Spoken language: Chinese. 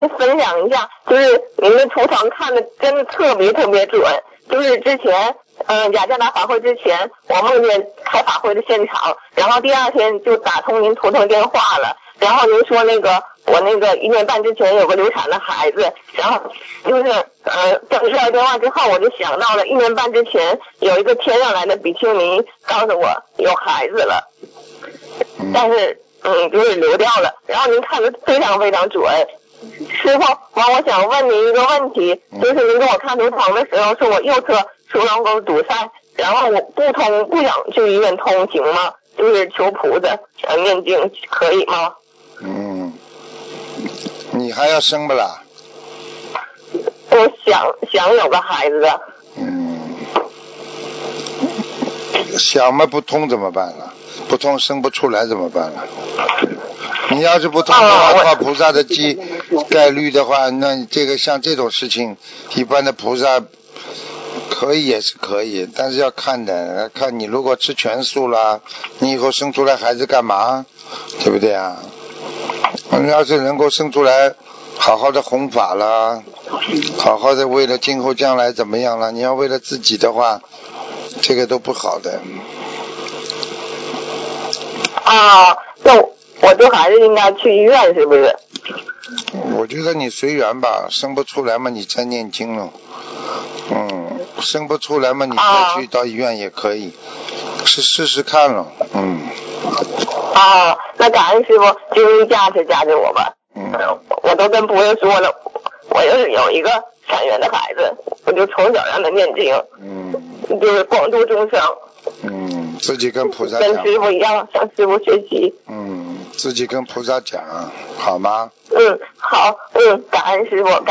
分享一下，就是您的图腾看的真的特别特别准。就是之前雅加达法会之前，我梦见开法会的现场，然后第二天就打通您图腾电话了。然后您说我1年半之前有个流产的孩子，然后就是等接到电话之后，我就想到了1年半之前有一个天上来的比丘尼告诉我有孩子了，但是就是流掉了。然后您看的非常非常准。师傅，我想问您一个问题，就是您给我看图腾的时候说我右侧输卵管堵塞，然后我不想去医院通行吗？就是求菩萨念经可以吗？ 你还要生不啦？ 我想有个孩子。 想嘛不通怎么办了？不通生不出来怎么办了？你要是不通的话，靠菩萨的概率的话，那这个像这种事情，一般的菩萨可以也是可以，但是要看的，看你如果吃全素啦，你以后生出来孩子干嘛？对不对啊？你要是能够生出来，好好的弘法啦，好好的为了今后将来怎么样了？你要为了自己的话，这个都不好的。 那我就还是应该去医院，是不是？ 我觉得你随缘吧，生不出来嘛，你再念经了。生不出来嘛，你再去到医院也可以，是试试看了。 那感恩师傅，就是加持我吧。我都跟菩萨说了，我要是有一个善缘的孩子，我就从小让他念经，就是广度众生。 自己跟菩萨讲， 跟师傅一样，向师傅学习。 自己跟菩萨讲，好吗？ 好，感恩师傅。